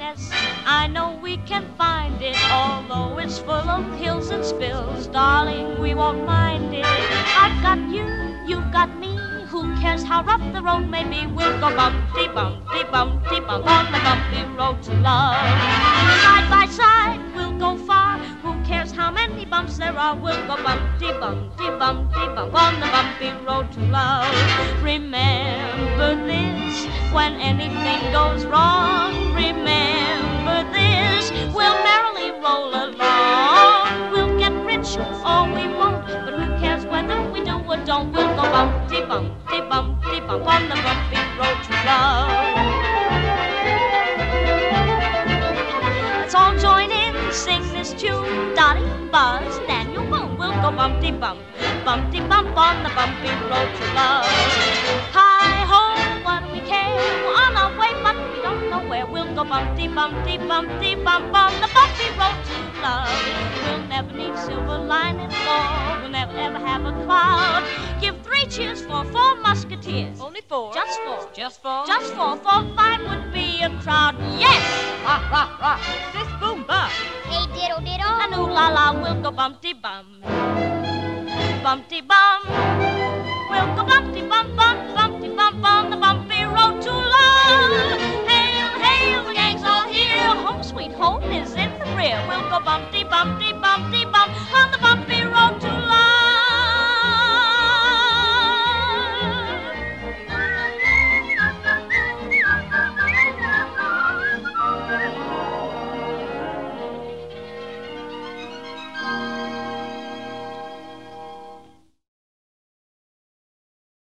yes, I know we can find it. Although it's full of hills and spills, darling, we won't mind it. I've got you, you've got me. Who cares how rough the road may be? We'll go bumpty, bumpty, bumpty, bump on the bumpy road to love. Side by side, we'll go far. Who cares how many bumps there are? We'll go bumpty, bumpty, bumpty, bump on the bumpy road to love. Remember this, when anything goes wrong. Remember this, we'll merrily roll along. We'll get rich or we won't, but who cares whether we do or don't? We'll go bumpty, bumpty, bumpty, bump on the bumpy road to love. Let's all join in, sing this tune. Dottie, Buzz, Daniel, Boom. We'll go bumpty, bump, bumpty, bump on the bumpy road to love. Hi ho, what do we care? We're on our way, but we don't know where. We'll go bumpty, bumpty, bumpty, bump on the bumpy road to love. We'll never need silver linings, Lord. We'll never ever have a cloud. Give 3 cheers for 4 musketeers. Only 4. Just 4. Just 4. Just 4. 4, 5 would be a crowd. Yes! Rah, rah, rah. Sis, boom, bum. Hey, diddle, diddle. And ooh la la, we'll go bumpty bum. Bumpty bum. We'll go bumpty bum, bum, bumpty bum, bum, the bump.